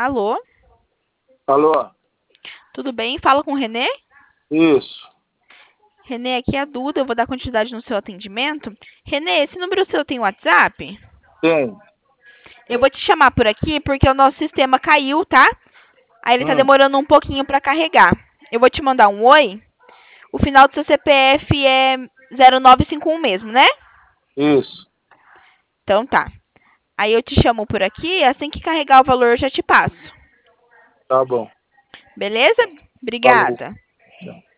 Alô? Alô? Tudo bem? Fala com o Renê? Isso. Renê, aqui é a Duda, eu vou dar continuidade no seu atendimento. Renê, esse número seu tem WhatsApp? Tem. Eu vou te chamar por aqui porque o nosso sistema caiu, tá? Aí ele tá Hum, demorando um pouquinho pra carregar. Eu vou te mandar um oi. O final do seu CPF é 0951 mesmo, né? isso. Então tá. Aí eu te chamo por aqui, assim que carregar o valor eu já te passo. Tá bom. Beleza? Falou. Obrigada. Tchau.